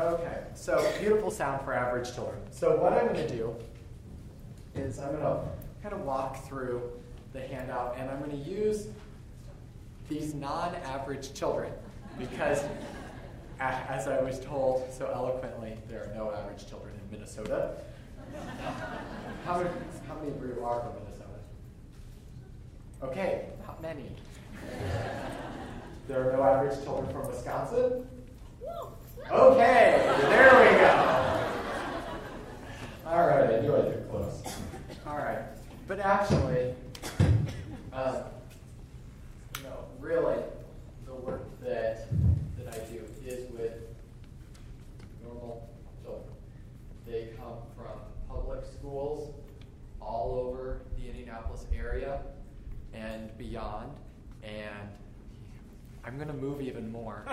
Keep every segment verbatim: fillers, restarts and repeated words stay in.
Okay, so beautiful sound for average children. So what I'm going to do is I'm going to kind of walk through the handout, and I'm going to use these non-average children because, as I was told so eloquently, there are no average children in Minnesota. How many, how many of you are from Minnesota? Okay, not many. There are no average children from Wisconsin? Okay, there we go. All right, I knew I'd get close. All right, but actually, uh, you know, really, the work that that I do is with normal children. They come from public schools all over the Indianapolis area and beyond, and I'm going to move even more.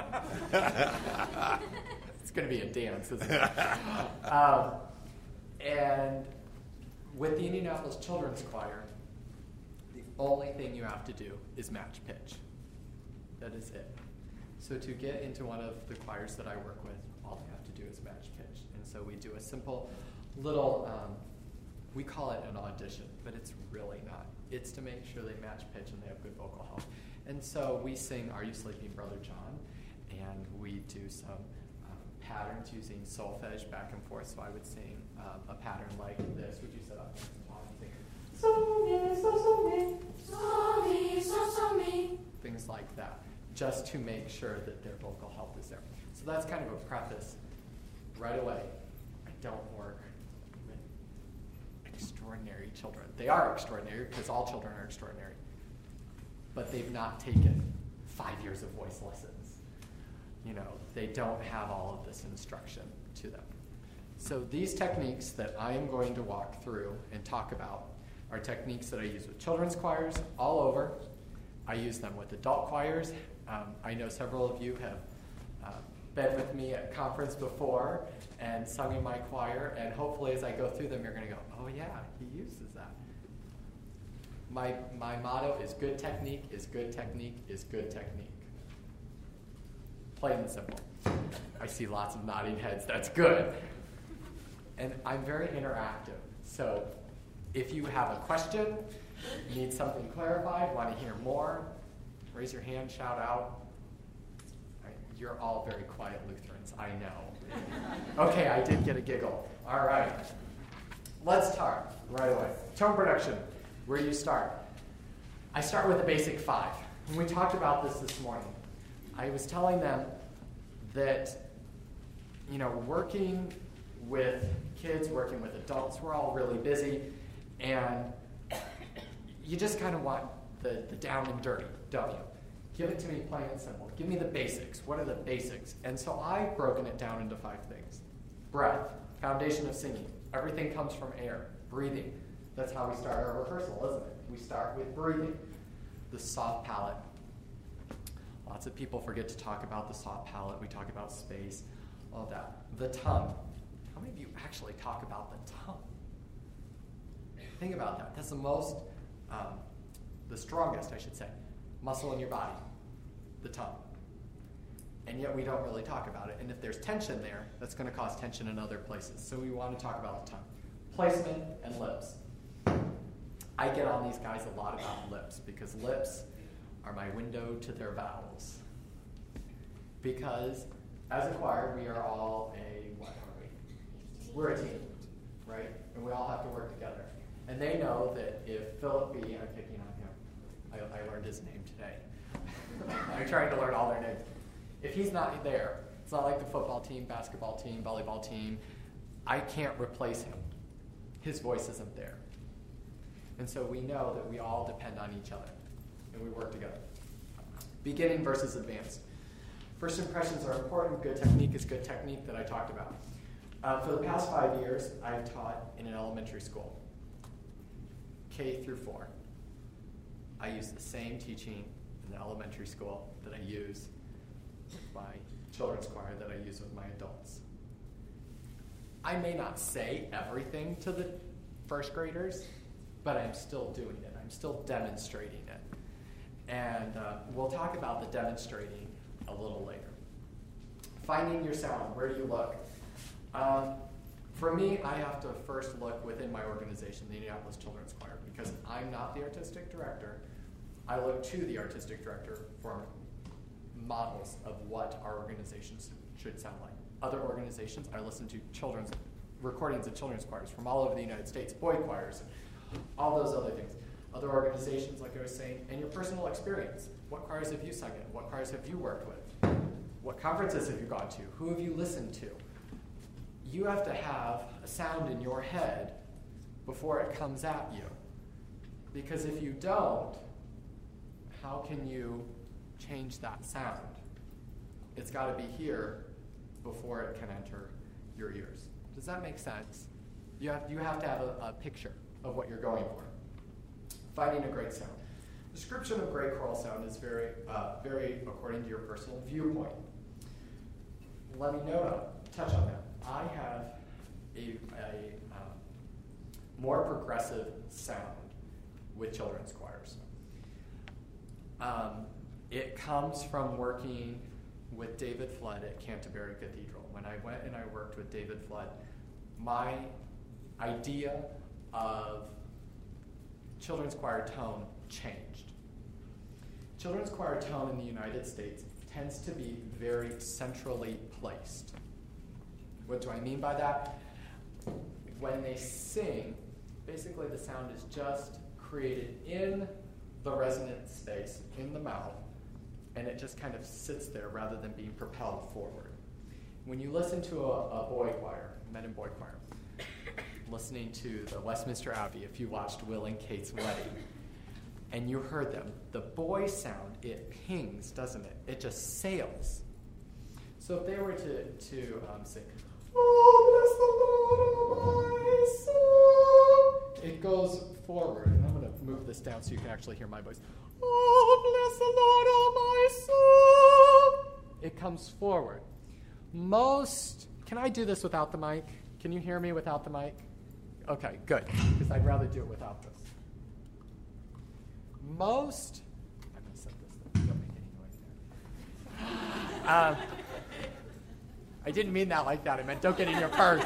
It's going to be a dance, isn't it? Um, and with the Indianapolis Children's Choir, the only thing you have to do is match pitch. That is it. So to get into one of the choirs that I work with, all you have to do is match pitch. And so we do a simple little, um, we call it an audition, but it's really not. It's to make sure they match pitch and they have good vocal health. And so we sing Are You Sleeping, Brother John? And we do some um, patterns using solfege back and forth. So I would sing um, a pattern like this. Would you sit up next to Tom and sing, so me, so, so me, so me, so, so me, things like that, just to make sure that their vocal health is there. So that's kind of a preface. Right away, I don't work with extraordinary children. They are extraordinary because all children are extraordinary. But they've not taken five years of voice lessons. You know, they don't have all of this instruction to them. So these techniques that I am going to walk through and talk about are techniques that I use with children's choirs all over. I use them with adult choirs. Um, I know several of you have uh, been with me at conference before and sung in my choir, and hopefully as I go through them, you're going to go, oh yeah, he uses that. My, my motto is good technique is good technique is good technique. Plain and simple. I see lots of nodding heads. That's good. And I'm very interactive. So if you have a question, need something clarified, want to hear more, raise your hand, shout out. Right, you're all very quiet Lutherans, I know. Okay, I did get a giggle. All right. Let's start right away. Tone production. Where do you start? I start with the basic five. And we talked about this this morning. I was telling them that, you know, working with kids, working with adults, we're all really busy, and you just kind of want the, the down and dirty, don't you? Give it to me plain and simple. Give me the basics. What are the basics? And so I've broken it down into five things. Breath, foundation of singing. Everything comes from air, breathing. That's how we start our rehearsal, isn't it? We start with breathing. The soft palate. Lots of people forget to talk about the soft palate. We talk about space, all that. The tongue. How many of you actually talk about the tongue? Think about that. That's the most, um, the strongest, I should say, muscle in your body, the tongue. And yet we don't really talk about it. And if there's tension there, that's going to cause tension in other places. So we want to talk about the tongue. Placement and lips. I get on these guys a lot about lips because lips are my window to their vowels. Because as a choir, we are all a, what are we? We're a team, right? And we all have to work together. And they know that if Philip B., I'm picking on him, I, I learned his name today. I'm trying to learn all their names. If he's not there, it's not like the football team, basketball team, volleyball team, I can't replace him. His voice isn't there. And so we know that we all depend on each other, and we work together. Beginning versus advanced. First impressions are important. Good technique is good technique that I talked about. Uh, for the past five years, I've taught in an elementary school, K through four. I use the same teaching in the elementary school that I use with my children's choir that I use with my adults. I may not say everything to the first graders, but I'm still doing it. I'm still demonstrating it. And uh, we'll talk about the demonstrating a little later. finding your sound. Where do you look? Um, for me, I have to first look within my organization, the Indianapolis Children's Choir, because I'm not the artistic director. I look to the artistic director for models of what our organizations should sound like. Other organizations, I listen to children's recordings of children's choirs from all over the United States, boy choirs, all those other things. Other organizations, like I was saying, and your personal experience. What choirs have you sung in? What choirs have you worked with? What conferences have you gone to? Who have you listened to? You have to have a sound in your head before it comes at you. Because if you don't, how can you change that sound? It's got to be here before it can enter your ears. Does that make sense? You have, you have to have a, a picture of what you're going for. Finding a great sound. Description of great choral sound is very, uh, very according to your personal viewpoint. Let me note on, touch on that. I have a, a um, more progressive sound with children's choirs. Um, it comes from working with David Flood at Canterbury Cathedral. When I went and I worked with David Flood, my idea of children's choir tone changed. Children's choir tone in the United States tends to be very centrally placed. What do I mean by that? When they sing, basically the sound is just created in the resonant space, in the mouth, and it just kind of sits there rather than being propelled forward. When you listen to a, a boy choir, men and boy choir, listening to the Westminster Abbey, if you watched Will and Kate's wedding, and you heard them, the boy sound, it pings, doesn't it? It just sails. So if they were to, to um, sing, "Oh, bless the Lord, oh my soul," it goes forward. And I'm going to move this down so you can actually hear my voice. "Oh, bless the Lord, oh my soul." It comes forward. Most, can I do this without the mic? Can you hear me without the mic? Okay, good, because I'd rather do it without this. Most, I'm going to set this up. Don't make any noise there. um, I didn't mean that like that. I meant don't get in your purse.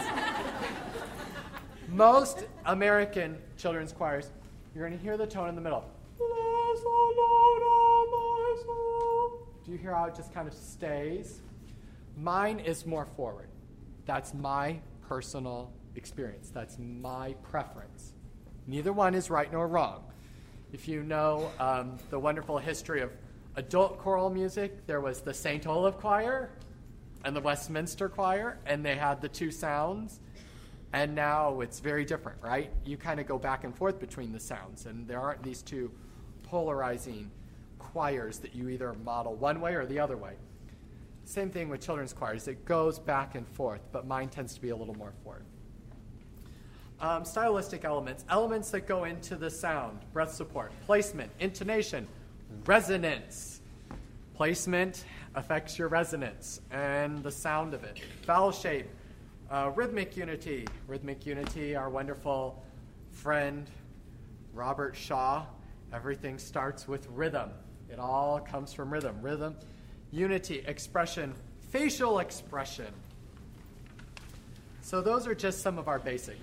Most American children's choirs, you're going to hear the tone in the middle. "Bless the Lord, oh my soul." Do you hear how it just kind of stays? Mine is more forward. That's my personal experience. That's my preference. Neither one is right nor wrong. If you know um, the wonderful history of adult choral music, there was the Saint Olaf Choir and the Westminster Choir, and they had the two sounds, and now it's very different, right? You kind of go back and forth between the sounds, and there aren't these two polarizing choirs that you either model one way or the other way. Same thing with children's choirs. It goes back and forth, but mine tends to be a little more forward. Um, stylistic elements, elements that go into the sound, breath support, placement, intonation, resonance. Placement affects your resonance and the sound of it. Vowel shape, uh, rhythmic unity. Rhythmic unity, our wonderful friend Robert Shaw. Everything starts with rhythm. It all comes from rhythm. Rhythm, unity, expression, facial expression. So those are just some of our basic.